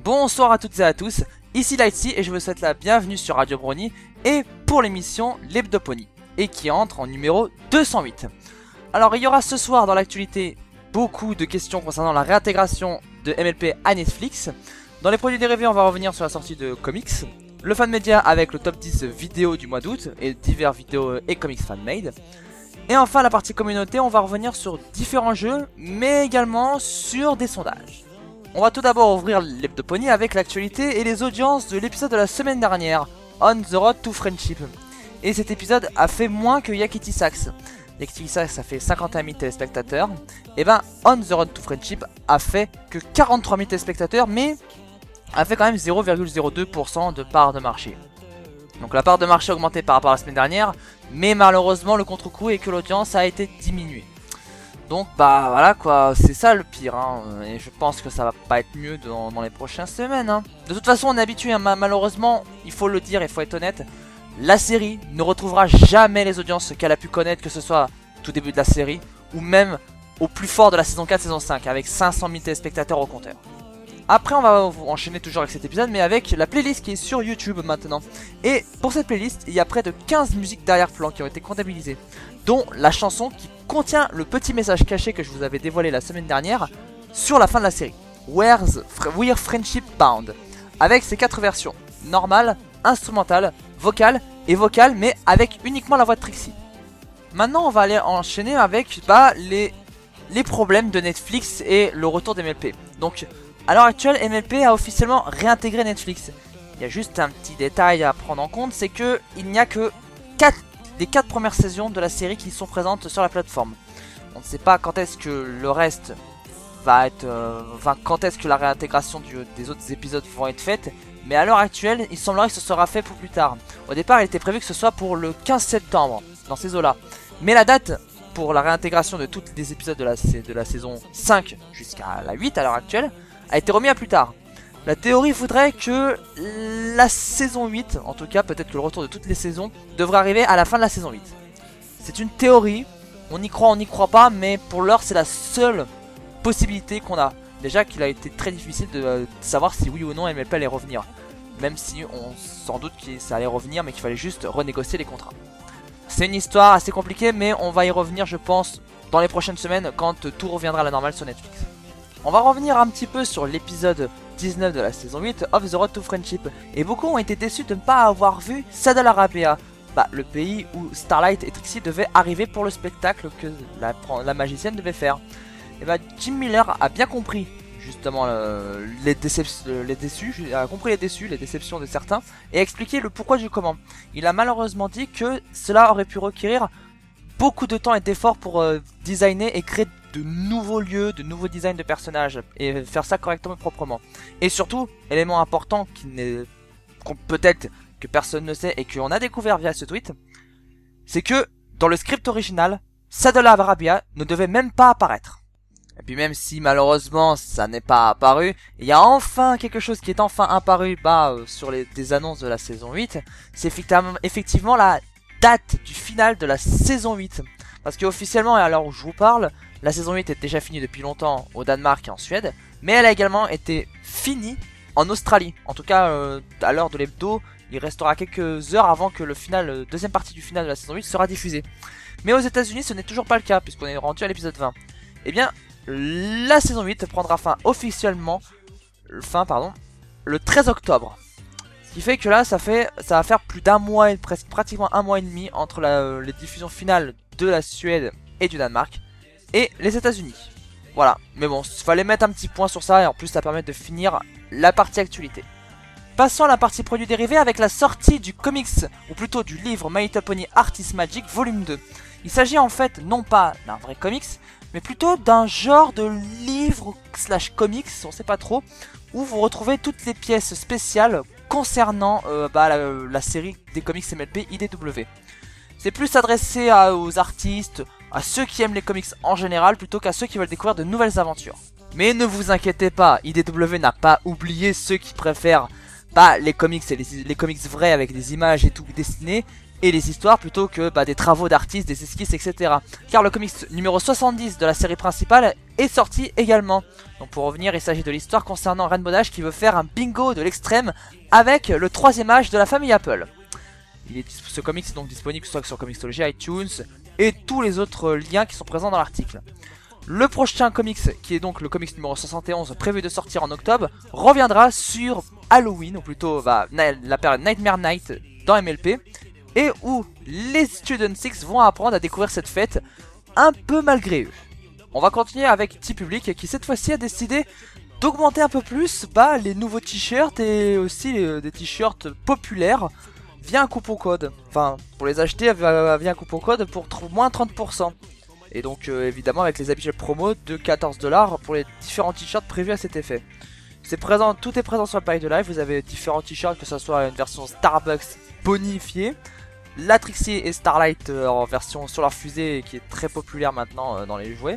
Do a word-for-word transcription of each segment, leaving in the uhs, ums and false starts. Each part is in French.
Bonsoir à toutes et à tous, ici Lightsy et je vous souhaite la bienvenue sur Radio Brony et pour l'émission l'Hebdopony et qui entre en numéro deux cent huit. Alors il y aura ce soir dans l'actualité beaucoup de questions concernant la réintégration de M L P à Netflix. Dans les produits dérivés on va revenir sur la sortie de comics, le fan média avec le top dix vidéo du mois d'août et divers vidéos et comics fan-made. Et enfin la partie communauté, on va revenir sur différents jeux mais également sur des sondages. On va tout d'abord ouvrir l'Hebdopony avec l'actualité et les audiences de l'épisode de la semaine dernière, On the Road to Friendship. Et cet épisode a fait moins que Yakety Sax. Yakety Sax a fait cinquante et un mille téléspectateurs. Et ben On the Road to Friendship a fait que quarante-trois mille téléspectateurs, mais a fait quand même zéro virgule zéro deux pour cent de part de marché. Donc la part de marché a augmenté par rapport à la semaine dernière, mais malheureusement le contre-coup est que l'audience a été diminuée. Donc bah voilà quoi, c'est ça le pire hein. Et je pense que ça va pas être mieux dans, dans les prochaines semaines hein. De toute façon on est habitué hein. Malheureusement, il faut le dire, il faut être honnête, la série ne retrouvera jamais les audiences qu'elle a pu connaître, que ce soit tout début de la série ou même au plus fort de la saison quatre, saison cinq, avec cinq cent mille téléspectateurs au compteur. Après on va enchaîner toujours avec cet épisode, mais avec la playlist qui est sur YouTube maintenant. Et pour cette playlist, il y a près de quinze musiques d'arrière-plan qui ont été comptabilisées, dont la chanson qui contient le petit message caché que je vous avais dévoilé la semaine dernière sur la fin de la série, Where's We're Friendship Bound, avec ses quatre versions, normale, instrumentale, vocale et vocale, mais avec uniquement la voix de Trixie. Maintenant on va aller enchaîner avec bah, les, les problèmes de Netflix et le retour d'M L P. Donc à l'heure actuelle, M L P a officiellement réintégré Netflix. Il y a juste un petit détail à prendre en compte, c'est que il n'y a que quatre les quatre premières saisons de la série qui sont présentes sur la plateforme. On ne sait pas quand est-ce que le reste va être, euh, enfin quand est-ce que la réintégration du, des autres épisodes vont être faites, mais à l'heure actuelle, il semblerait que ce sera fait pour plus tard. Au départ, il était prévu que ce soit pour le quinze septembre, dans ces eaux-là. Mais la date pour la réintégration de tous les épisodes de la, de la saison cinq jusqu'à la huit à l'heure actuelle a été remis à plus tard. La théorie voudrait que la saison huit, en tout cas peut-être que le retour de toutes les saisons, devrait arriver à la fin de la saison huit. C'est une théorie, on y croit, on n'y croit pas, mais pour l'heure c'est la seule possibilité qu'on a. Déjà qu'il a été très difficile de, de savoir si oui ou non M L P allait revenir. Même si on sans doute que ça allait revenir, mais qu'il fallait juste renégocier les contrats. C'est une histoire assez compliquée, mais on va y revenir je pense dans les prochaines semaines quand tout reviendra à la normale sur Netflix. On va revenir un petit peu sur l'épisode dix-neuf de la saison huit, Of the Road to Friendship. Et beaucoup ont été déçus de ne pas avoir vu Saddle Arabia, bah, le pays où Starlight et Trixie devaient arriver pour le spectacle que la, la magicienne devait faire. Et bah Jim Miller a bien compris justement euh, les, décep- les déçus, a compris les déçus, les déceptions de certains, et a expliqué le pourquoi du comment. Il a malheureusement dit que cela aurait pu requérir beaucoup de temps et d'efforts pour euh, designer et créer de nouveaux lieux, de nouveaux designs de personnages et faire ça correctement et proprement. Et surtout, élément important qui n'est peut-être que personne ne sait et qu'on a découvert via ce tweet, c'est que dans le script original, Saddle Arabia ne devait même pas apparaître. Et puis même si malheureusement ça n'est pas apparu, il y a enfin quelque chose qui est enfin apparu bah, euh, sur les des annonces de la saison huit, c'est effectivement, effectivement la date du final de la saison huit. Parce qu'officiellement, et à l'heure où je vous parle, la saison huit est déjà finie depuis longtemps au Danemark et en Suède, mais elle a également été finie en Australie. En tout cas, euh, à l'heure de l'hebdo, il restera quelques heures avant que le final, euh, deuxième partie du final de la saison huit sera diffusée. Mais aux États-Unis, ce n'est toujours pas le cas, puisqu'on est rendu à l'épisode vingt. Eh bien, la saison huit prendra fin officiellement, fin pardon, le treize octobre. Ce qui fait que là, ça fait, ça va faire plus d'un mois, et presque pratiquement un mois et demi entre la, les diffusions finales de la Suède et du Danemark et les États-Unis. Voilà, mais bon, il fallait mettre un petit point sur ça et en plus ça permet de finir la partie actualité. Passons à la partie produits dérivés avec la sortie du comics, ou plutôt du livre My Little Pony Artist Magic volume deux. Il s'agit en fait non pas d'un vrai comics, mais plutôt d'un genre de livre slash comics, on sait pas trop, où vous retrouvez toutes les pièces spéciales concernant euh, bah, la, la série des comics M L P I D W. C'est plus adressé à, aux artistes, à ceux qui aiment les comics en général, plutôt qu'à ceux qui veulent découvrir de nouvelles aventures. Mais ne vous inquiétez pas, I D W n'a pas oublié ceux qui préfèrent pas les comics et les, les comics vrais avec des images et tout dessiné, et les histoires plutôt que bah, des travaux d'artistes, des esquisses, et cetera. Car le comics numéro soixante-dix de la série principale est sorti également. Donc pour revenir, il s'agit de l'histoire concernant Rainbow Dash qui veut faire un bingo de l'extrême avec le troisième âge de la famille Apple. Il est, ce comics est donc disponible soit sur Comixology, iTunes et tous les autres liens qui sont présents dans l'article. Le prochain comics, qui est donc le comics numéro soixante et onze, prévu de sortir en octobre, reviendra sur Halloween, ou plutôt bah, la période Nightmare Night dans M L P, et où les Student Six vont apprendre à découvrir cette fête un peu malgré eux. On va continuer avec T-Public qui cette fois-ci a décidé d'augmenter un peu plus bah, les nouveaux t-shirts et aussi les, des t-shirts populaires via un coupon code. Enfin, pour les acheter via un coupon code pour moins trente pour cent. Et donc euh, évidemment avec les habituels promos de quatorze dollars pour les différents t-shirts prévus à cet effet. C'est présent, tout est présent sur le pack de live, vous avez différents t-shirts, que ce soit une version Starbucks bonifiée, la Trixie et Starlight euh, en version sur leur fusée qui est très populaire maintenant euh, dans les jouets.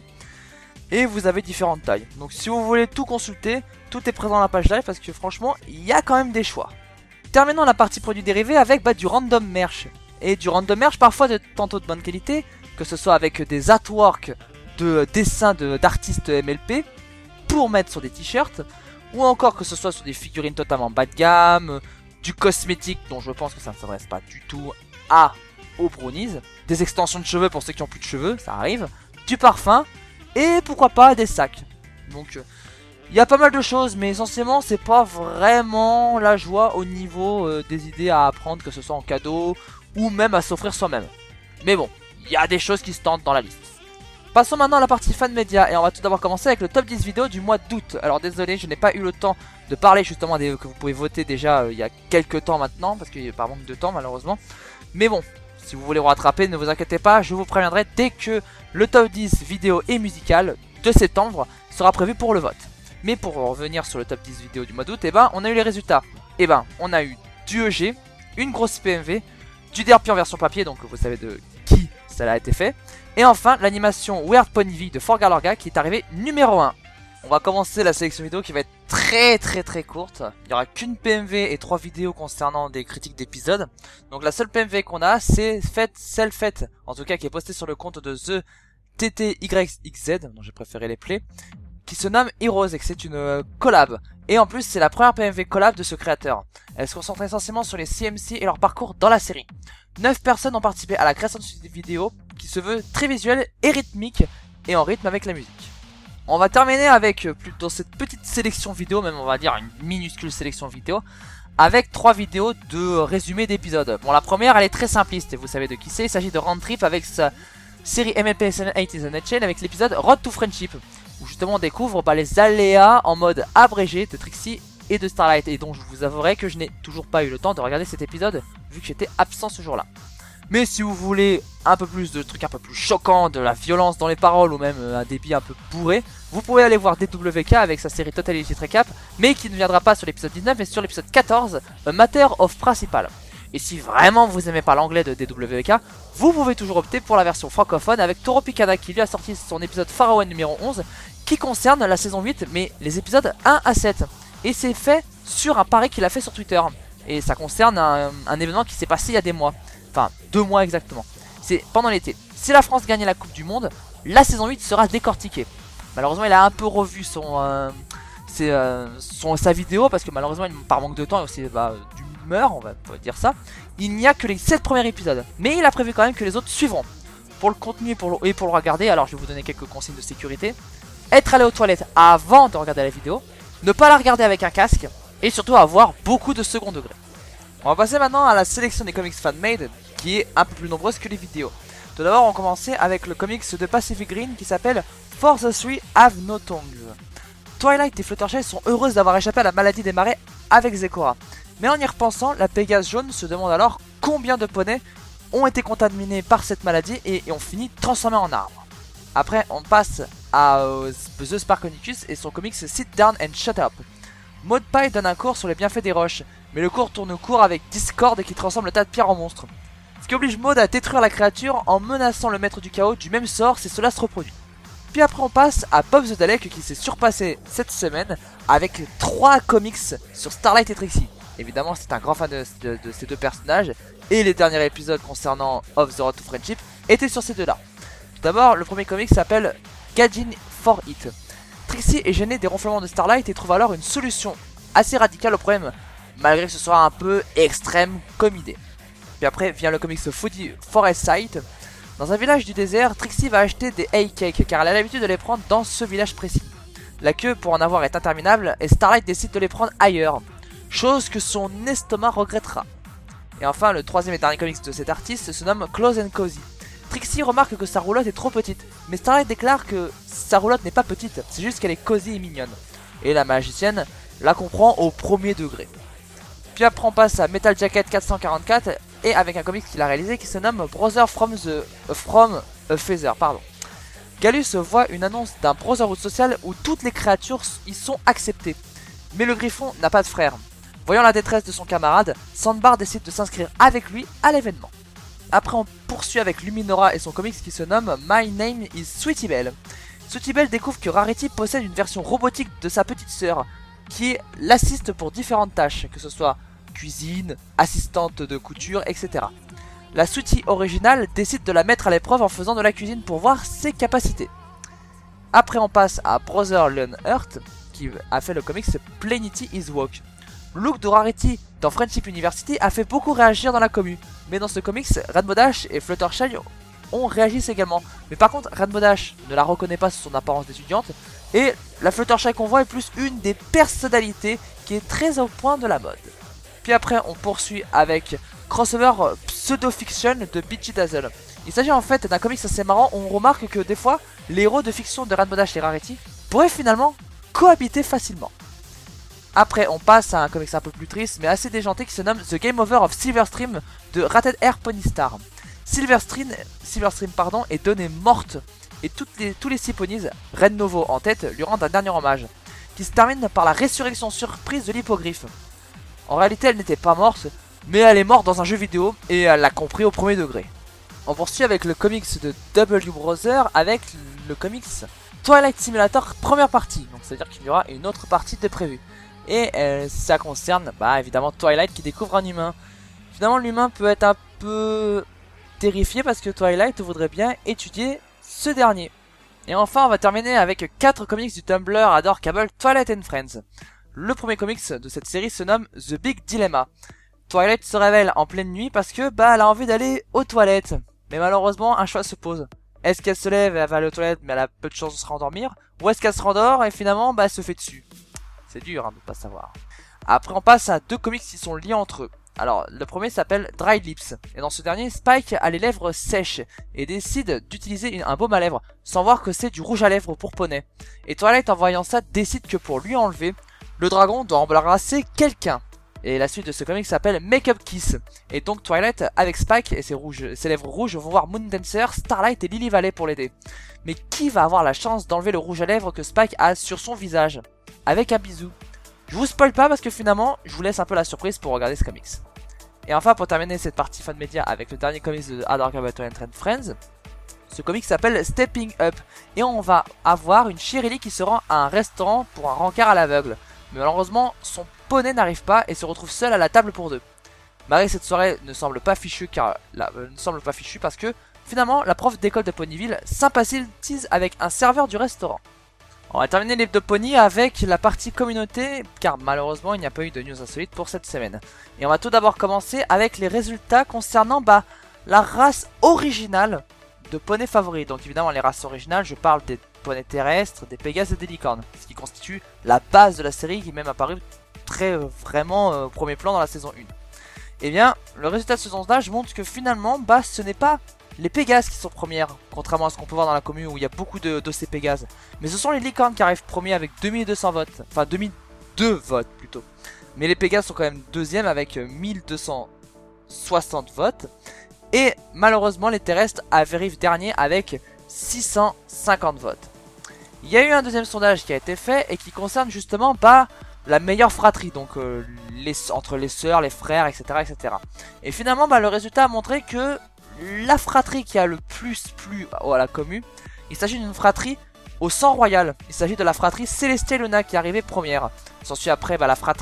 Et vous avez différentes tailles. Donc si vous voulez tout consulter, tout est présent dans la page live parce que franchement, il y a quand même des choix. Terminons la partie produits dérivés avec bah, du random merch. Et du random merch parfois de tantôt de bonne qualité, que ce soit avec des artworks de dessins d'artistes de, M L P pour mettre sur des t-shirts, ou encore que ce soit sur des figurines totalement bas de gamme, du cosmétique dont je pense que ça ne s'adresse pas du tout à aux brownies, des extensions de cheveux pour ceux qui ont plus de cheveux, ça arrive, du parfum, et pourquoi pas des sacs. Donc il y a pas mal de choses, mais essentiellement c'est pas vraiment la joie au niveau euh, des idées à apprendre, que ce soit en cadeau ou même à s'offrir soi-même. Mais bon, il y a des choses qui se tentent dans la liste. Passons maintenant à la partie fan média et on va tout d'abord commencer avec le top dix vidéos du mois d'août. Alors désolé, je n'ai pas eu le temps de parler justement des que vous pouvez voter déjà euh, il y a quelques temps maintenant, parce qu'il y a par manque de temps malheureusement. Mais bon, si vous voulez vous rattraper, ne vous inquiétez pas, je vous préviendrai dès que le top dix vidéo et musical de septembre sera prévu pour le vote. Mais pour revenir sur le top dix vidéo du mois d'août, eh ben, on a eu les résultats. Eh ben, on a eu du E G, une grosse P M V, du D R P en version papier, donc vous savez de qui ça a été fait. Et enfin, l'animation Weird Pony V de Forgalorga qui est arrivé numéro un. On va commencer la sélection vidéo qui va être très très très courte. Il n'y aura qu'une P M V et trois vidéos concernant des critiques d'épisodes. Donc la seule P M V qu'on a, c'est faite, celle faite, en tout cas qui est postée sur le compte de The T T Y X Z, dont j'ai préféré les plays, qui se nomme Heroes et que c'est une euh, collab. Et en plus, c'est la première P M V collab de ce créateur. Elle se concentre essentiellement sur les C M C et leur parcours dans la série. neuf personnes ont participé à la création de cette vidéo qui se veut très visuelle et rythmique et en rythme avec la musique. On va terminer avec, euh, dans cette petite sélection vidéo, même on va dire une minuscule sélection vidéo, avec trois vidéos de résumé d'épisodes. Bon, la première, elle est très simpliste et vous savez de qui c'est. Il s'agit de Round Trip avec sa série M L P S N huit is a Nutshell avec l'épisode Road to Friendship, où justement on découvre bah, les aléas en mode abrégé de Trixie et de Starlight, et dont je vous avouerai que je n'ai toujours pas eu le temps de regarder cet épisode vu que j'étais absent ce jour-là. Mais si vous voulez un peu plus de trucs un peu plus choquants, de la violence dans les paroles ou même euh, un débit un peu bourré, vous pouvez aller voir D W K avec sa série Total Illicit Recap, mais qui ne viendra pas sur l'épisode dix-neuf mais sur l'épisode quatorze, A Matter of Principal. Et si vraiment vous aimez pas l'anglais de D W K, vous pouvez toujours opter pour la version francophone avec Toro Picana qui lui a sorti son épisode Pharaon numéro onze qui concerne la saison huit mais les épisodes un à sept. Et c'est fait sur un pari qu'il a fait sur Twitter. Et ça concerne un, un événement qui s'est passé il y a des mois. Enfin, deux mois exactement. C'est pendant l'été. Si la France gagnait la Coupe du Monde, la saison huit sera décortiquée. Malheureusement, il a un peu revu son, euh, ses, euh, son sa vidéo parce que malheureusement, par manque de temps et aussi bah, d'humeur, on va dire ça, il n'y a que les sept premiers épisodes. Mais il a prévu quand même que les autres suivront. Pour le contenu et pour le, et pour le regarder, alors je vais vous donner quelques consignes de sécurité. Être allé aux toilettes avant de regarder la vidéo. Ne pas la regarder avec un casque. Et surtout avoir beaucoup de second degré. On va passer maintenant à la sélection des comics fan-made, qui est un peu plus nombreuse que les vidéos. Tout d'abord, on va commencer avec le comics de Pacific Green qui s'appelle For the Three Have No Tongues. Twilight et Fluttershy sont heureuses d'avoir échappé à la maladie des marais avec Zecora. Mais en y repensant, la Pégase jaune se demande alors combien de poneys ont été contaminés par cette maladie et, et ont fini transformés en arbres. Après, on passe à euh, The Sparkonicus et son comics Sit Down and Shut Up. Maud Pie donne un cours sur les bienfaits des roches, mais le cours tourne court avec Discord qui transforme le tas de pierres en monstre. Ce qui oblige Maud à détruire la créature en menaçant le maître du chaos du même sort si cela se reproduit. Puis après on passe à Bob the Dalek qui s'est surpassé cette semaine avec trois comics sur Starlight et Trixie. Évidemment c'est un grand fan de, de, de ces deux personnages et les derniers épisodes concernant Of the Road to Friendship étaient sur ces deux-là. Tout d'abord, le premier comic s'appelle Gaijin for It. Trixie est gênée des ronflements de Starlight et trouve alors une solution assez radicale au problème, malgré que ce soit un peu extrême comme idée. Puis après vient le comics Foodie Forest Sight. Dans un village du désert, Trixie va acheter des hay cakes car elle a l'habitude de les prendre dans ce village précis. La queue pour en avoir est interminable et Starlight décide de les prendre ailleurs, chose que son estomac regrettera. Et enfin, le troisième et dernier comics de cet artiste se nomme Close and Cozy. Trixie remarque que sa roulotte est trop petite, mais Starlight déclare que sa roulotte n'est pas petite, c'est juste qu'elle est cosy et mignonne. Et la magicienne la comprend au premier degré. Puis après on passe à Metal Jacket quatre cent quarante-quatre et avec un comics qu'il a réalisé qui se nomme Brother from the uh, from a Feather, pardon. Gallus voit une annonce d'un Brotherhood social où toutes les créatures y sont acceptées. Mais le Griffon n'a pas de frère. Voyant la détresse de son camarade, Sandbar décide de s'inscrire avec lui à l'événement. Après on poursuit avec Luminora et son comics qui se nomme My Name is Sweetie Belle. Sweetie Belle découvre que Rarity possède une version robotique de sa petite sœur qui l'assiste pour différentes tâches, que ce soit cuisine, assistante de couture, et cetera. La Sweetie originale décide de la mettre à l'épreuve en faisant de la cuisine pour voir ses capacités. Après on passe à Brother Leonhart qui a fait le comics Planety is Walk. Le look de Rarity dans Friendship University a fait beaucoup réagir dans la commu, mais dans ce comics, Rainbow Dash et Fluttershy ont réagi également. Mais par contre, Rainbow Dash ne la reconnaît pas sur son apparence d'étudiante, et la Fluttershy qu'on voit est plus une des personnalités qui est très au point de la mode. Puis après, on poursuit avec Crossover Pseudo-Fiction de Beachy Dazzle. Il s'agit en fait d'un comics assez marrant où on remarque que des fois, les héros de fiction de Rainbow Dash et Rarity pourraient finalement cohabiter facilement. Après, on passe à un comics un peu plus triste, mais assez déjanté, qui se nomme The Game Over of Silverstream de Rated Air Pony Star. Silverstream, Silverstream pardon, est donnée morte, et toutes les, tous les six ponies, Red Novo en tête, lui rendent un dernier hommage, qui se termine par la résurrection surprise de l'hippogriffe. En réalité, elle n'était pas morte, mais elle est morte dans un jeu vidéo, et elle l'a compris au premier degré. On poursuit avec le comics de W Brother, avec le comics Twilight Simulator première partie, donc c'est à dire qu'il y aura une autre partie de prévue. Et euh, ça concerne bah évidemment Twilight qui découvre un humain. Finalement l'humain peut être un peu terrifié parce que Twilight voudrait bien étudier ce dernier. Et enfin on va terminer avec quatre comics du Tumblr Adorkable Twilight and Friends. Le premier comics de cette série se nomme The Big Dilemma. Twilight se révèle en pleine nuit parce que bah elle a envie d'aller aux toilettes. Mais malheureusement un choix se pose. Est-ce qu'elle se lève et elle va aller aux toilettes mais elle a peu de chance de se rendormir, ou est-ce qu'elle se rendort et finalement bah elle se fait dessus. C'est dur hein, de pas savoir. Après on passe à deux comics qui sont liés entre eux. Alors le premier s'appelle Dry Lips. Et dans ce dernier, Spike a les lèvres sèches et décide d'utiliser un baume à lèvres sans voir que c'est du rouge à lèvres pour poney. Et Twilight en voyant ça décide que pour lui enlever, le dragon doit embrasser quelqu'un. Et la suite de ce comic s'appelle Make Up Kiss. Et donc Twilight avec Spike et ses, rouges, ses lèvres rouges vont voir Moon Dancer, Starlight et Lily Valley pour l'aider. Mais qui va avoir la chance d'enlever le rouge à lèvres que Spike a sur son visage avec un bisou? Je vous spoil pas parce que finalement je vous laisse un peu la surprise pour regarder ce comics. Et enfin pour terminer cette partie fan média avec le dernier comics de Adorkable Twilight and Friends, ce comic s'appelle Stepping Up. Et on va avoir une Shirley qui se rend à un restaurant pour un rencard à l'aveugle. Mais malheureusement son poney n'arrive pas et se retrouve seul à la table pour deux. Malgré cette soirée ne semble pas fichue car la, euh, ne semble pas fichue parce que finalement la prof d'école de Ponyville sympathise avec un serveur du restaurant. On va terminer les de Pony avec la partie communauté, car malheureusement il n'y a pas eu de news insolites pour cette semaine. Et on va tout d'abord commencer avec les résultats concernant bah, la race originale de poney favoris. Donc évidemment les races originales, je parle des poneys terrestres, des pégases et des licornes, ce qui constitue la base de la série qui est même apparu très euh, vraiment euh, au premier plan dans la saison un. Et bien le résultat de ce sondage montre que finalement bah, ce n'est pas les Pégases qui sont premières, contrairement à ce qu'on peut voir dans la commune où il y a beaucoup de dossiers Pégases. Mais ce sont les licornes qui arrivent premiers avec deux mille deux cents votes, enfin deux mille deux votes plutôt. Mais les Pégases sont quand même deuxièmes avec mille deux cent soixante votes. Et malheureusement les terrestres arrivent dernier avec six cent cinquante votes. Il y a eu un deuxième sondage qui a été fait et qui concerne justement bah, la meilleure fratrie, donc euh, les, entre les sœurs, les frères, et cetera et cetera. Et finalement bah, le résultat a montré que la fratrie qui a le plus plu à la commu, il s'agit d'une fratrie au sang royal. Il s'agit de la fratrie Celestia Luna qui est arrivée première. S'ensuit après bah, la fratrie Pink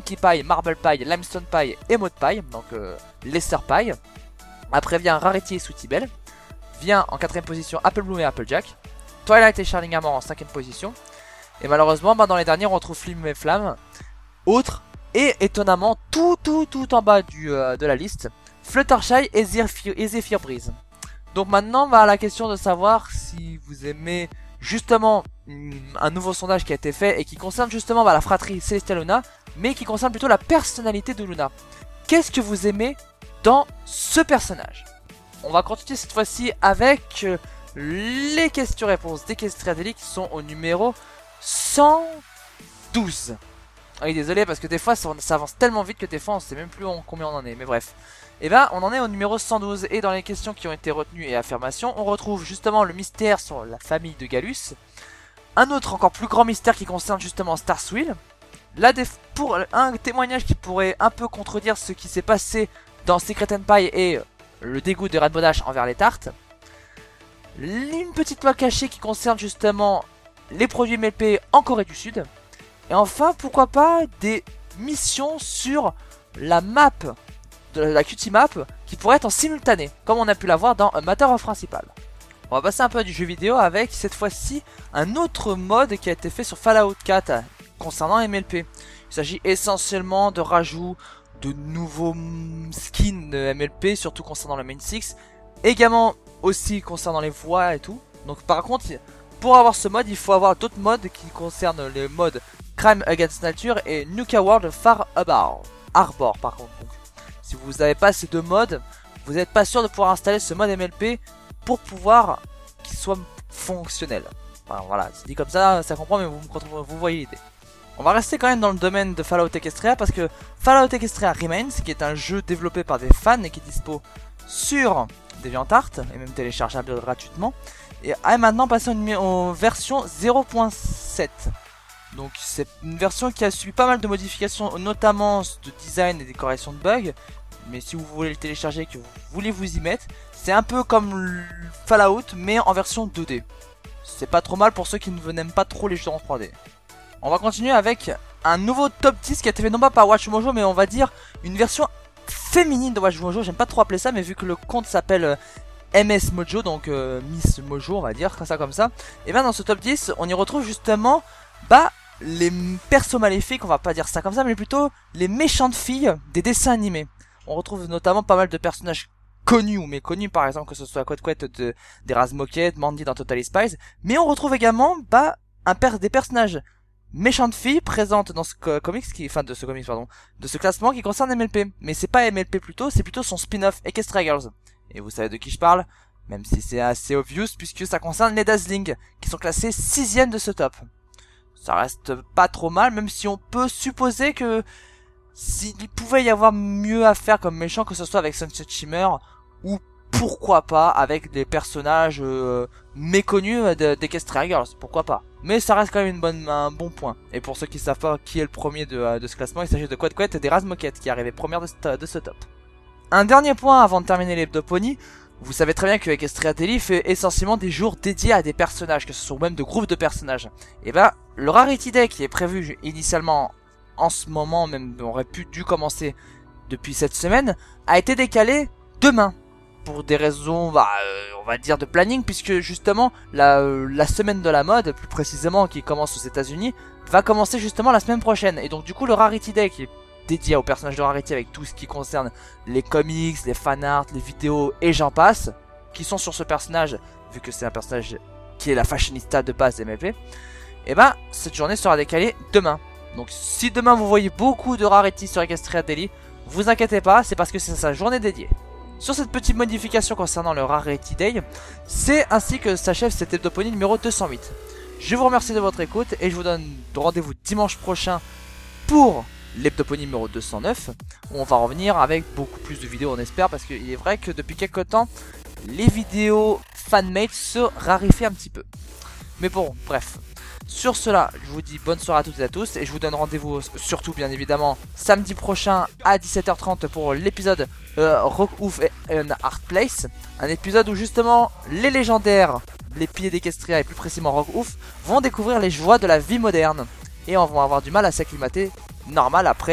Pinkie Pie, Marble Pie, Limestone Pie et Mode Pie, donc euh, Lester Pie. Après vient Rarity et Sweetie Belle. Vient en quatrième position Apple Bloom et Applejack. Twilight et Shining Armor en cinquième position. Et malheureusement, bah, dans les derniers, on retrouve Flim et Flamme. Autre. Et étonnamment, tout tout tout en bas du, euh, de la liste, Fluttershy et Zephyr, et Zephyr Breeze. Donc maintenant, bah, la question de savoir si vous aimez justement un nouveau sondage qui a été fait et qui concerne justement bah, la fratrie Celestia Luna, mais qui concerne plutôt la personnalité de Luna. Qu'est-ce que vous aimez dans ce personnage? On va continuer cette fois-ci avec euh, les questions-réponses d'Equestria Daily qui sont au numéro cent douze. Ah oui, désolé parce que des fois ça, ça avance tellement vite que des fois on sait même plus en, combien on en est, mais bref. Et ben on en est au numéro cent douze et dans les questions qui ont été retenues et affirmations, on retrouve justement le mystère sur la famille de Gallus. Un autre encore plus grand mystère qui concerne justement Starswill. Là, pour un témoignage qui pourrait un peu contredire ce qui s'est passé dans Secret Empire et le dégoût de Rainbow Dash envers les tartes. Une petite loi cachée qui concerne justement les produits M L P en Corée du Sud. Et enfin, pourquoi pas des missions sur la map, de la Cutie Map, qui pourrait être en simultané, comme on a pu la voir dans A Matter of Principal. On va passer un peu à du jeu vidéo avec cette fois-ci un autre mode qui a été fait sur Fallout quatre concernant M L P. Il s'agit essentiellement de rajout de nouveaux skins de M L P, surtout concernant le Main six, également aussi concernant les voix et tout. Donc par contre, pour avoir ce mode, il faut avoir d'autres modes qui concernent les modes Crime Against Nature et Nuka World Far Arbor. Arbor par contre. Donc, si vous n'avez pas ces deux modes, vous n'êtes pas sûr de pouvoir installer ce mode M L P pour pouvoir qu'il soit fonctionnel. Enfin, voilà, c'est dit comme ça, ça comprend, mais vous, vous voyez l'idée. On va rester quand même dans le domaine de Fallout Equestria parce que Fallout Equestria Remains, qui est un jeu développé par des fans et qui est dispo sur DeviantArt et même téléchargeable gratuitement, et est maintenant passé en version zéro point sept. Donc c'est une version qui a subi pas mal de modifications, notamment de design et des corrections de bugs. Mais si vous voulez le télécharger et que vous voulez vous y mettre, c'est un peu comme Fallout mais en version deux D. C'est pas trop mal pour ceux qui n'aiment pas trop les jeux en trois D. On va continuer avec un nouveau top dix qui a été fait non pas par WatchMojo, mais on va dire une version féminine de WatchMojo. J'aime pas trop appeler ça, mais vu que le compte s'appelle M S Mojo, donc euh, Miss Mojo, on va dire ça comme ça. Et bien dans ce top dix, on y retrouve justement bah, les persos maléfiques, on va pas dire ça comme ça, mais plutôt les méchantes filles des dessins animés. On retrouve notamment pas mal de personnages connus ou méconnus, par exemple que ce soit Quet Quet de, des Razmoket, Mandy dans Totally Spies. Mais on retrouve également bah, un per des personnages méchante fille présente dans ce co comics qui, enfin de ce comics pardon, de ce classement qui concerne M L P. Mais c'est pas M L P plutôt, c'est plutôt son spin-off Equestria Girls. Et vous savez de qui je parle, même si c'est assez obvious puisque ça concerne les Dazzling qui sont classés sixième de ce top. Ça reste pas trop mal, même si on peut supposer que s'il pouvait y avoir mieux à faire comme méchant, que ce soit avec Sunset Shimmer ou pourquoi pas avec des personnages euh, méconnus d'Equestria Girls, pourquoi pas. Mais ça reste quand même une bonne, un bon point. Et pour ceux qui savent pas qui est le premier de, de ce classement, il s'agit de Quet Quet des Razmoket qui est arrivé première de ce, de ce top. Un dernier point avant de terminer les Pony. Vous savez très bien que Equestria Daily fait essentiellement des jours dédiés à des personnages, que ce soit même de groupes de personnages. Et bah, le Rarity Day qui est prévu initialement en ce moment, même aurait pu dû commencer depuis cette semaine, a été décalé demain. Pour des raisons, bah, euh, on va dire de planning, puisque justement la, euh, la semaine de la mode, plus précisément qui commence aux États-Unis, va commencer justement la semaine prochaine. Et donc du coup le Rarity Day qui est dédié aux personnages de Rarity avec tout ce qui concerne les comics, les fanarts, les vidéos et j'en passe, qui sont sur ce personnage, vu que c'est un personnage qui est la fashionista de base des M L P, et ben cette journée sera décalée demain. Donc si demain vous voyez beaucoup de Rarity sur Equestria Daily, vous inquiétez pas, c'est parce que c'est sa journée dédiée. Sur cette petite modification concernant le Rarity Day, c'est ainsi que s'achève cet Hebdopony numéro deux cent huit. Je vous remercie de votre écoute et je vous donne rendez-vous dimanche prochain pour l'Hebdopony numéro deux cent neuf, où on va revenir avec beaucoup plus de vidéos, on espère, parce qu'il est vrai que depuis quelques temps, les vidéos fanmade se raréfient un petit peu. Mais bon, bref. Sur cela, je vous dis bonne soirée à toutes et à tous et je vous donne rendez-vous surtout bien évidemment samedi prochain à dix-sept heures trente pour l'épisode euh, Rock Ouf and Art Place. Un épisode où justement les légendaires, les piliers d'Equestria et plus précisément Rock Ouf vont découvrir les joies de la vie moderne. Et on va avoir du mal à s'acclimater normal après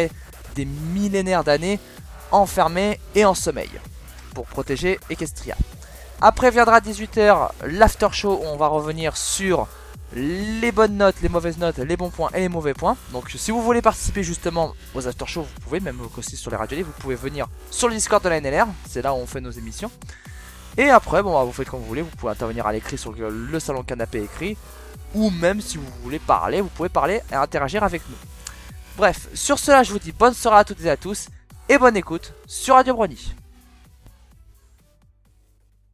des millénaires d'années enfermés et en sommeil pour protéger Equestria. Après viendra à dix-huit heures l'after show où on va revenir sur les bonnes notes, les mauvaises notes, les bons points et les mauvais points. Donc si vous voulez participer justement aux after shows, vous pouvez, même aussi sur les radios libres, vous pouvez venir sur le Discord de la N L R, c'est là où on fait nos émissions. Et après, bon, bah, vous faites comme vous voulez, vous pouvez intervenir à l'écrit sur le, le salon canapé écrit, ou même si vous voulez parler, vous pouvez parler et interagir avec nous. Bref, sur cela, je vous dis bonne soirée à toutes et à tous, et bonne écoute sur Radio Brony.